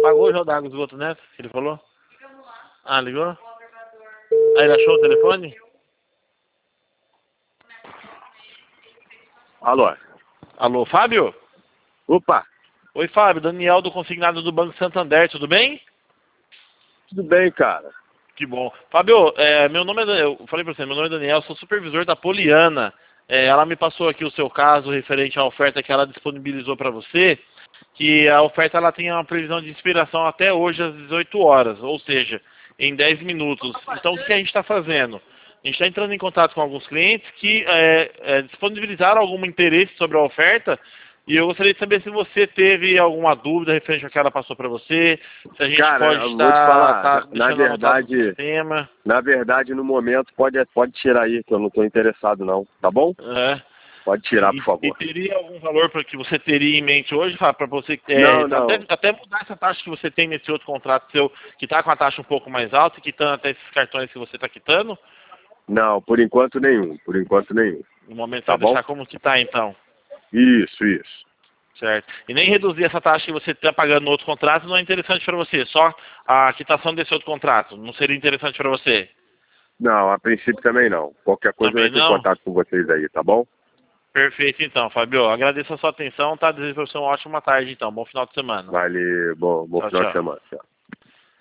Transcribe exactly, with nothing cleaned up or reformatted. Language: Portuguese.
Pagou já o da água do outro neto, que ele falou? Ah, ligou? Aí ele achou o telefone? Alô? Alô, Fábio? Opa, Oi, Fábio, Daniel do Consignado do Banco Santander, tudo bem? tudo bem, cara? Que bom. Fábio, é, meu nome é Daniel, eu falei pra você, meu nome é Daniel, sou supervisor da Poliana. É, ela me passou aqui o seu caso referente à oferta que ela disponibilizou para você, que a oferta ela tem uma previsão de expiração até hoje às dezoito horas, ou seja, em dez minutos. Então o que a gente está fazendo? A gente está entrando em contato com alguns clientes que é, é, disponibilizaram algum interesse sobre a oferta e eu gostaria de saber se você teve alguma dúvida referente ao que ela passou para você, se a gente Cara, pode eu vou te estar falar, tá na, na deixando anotado no verdade, sistema. na verdade, no momento, pode, pode tirar aí, que eu não tô interessado não, tá bom? É. Pode tirar, E, por e favor. teria algum valor para que você teria em mente hoje, para você é, Não, até, não, até mudar essa taxa que você tem nesse outro contrato seu, que está com a taxa um pouco mais alta, e quitando até esses cartões que você está quitando? não, por enquanto nenhum, por enquanto nenhum, No momento você tá vai bom? deixar como que está então, Isso, isso. certo? E nem reduzir essa taxa que você está pagando no outro contrato não é interessante para você, só a quitação desse outro contrato, não seria interessante para você? Não, a princípio também não. Qualquer coisa eu Também entro em não? contato com vocês aí, tá bom? Perfeito então, Fabio. Agradeço a sua atenção, tá? Desejo para você uma ótima tarde então, bom final de semana. Vale, bom, bom Tchau, final de tchau. semana. Tchau.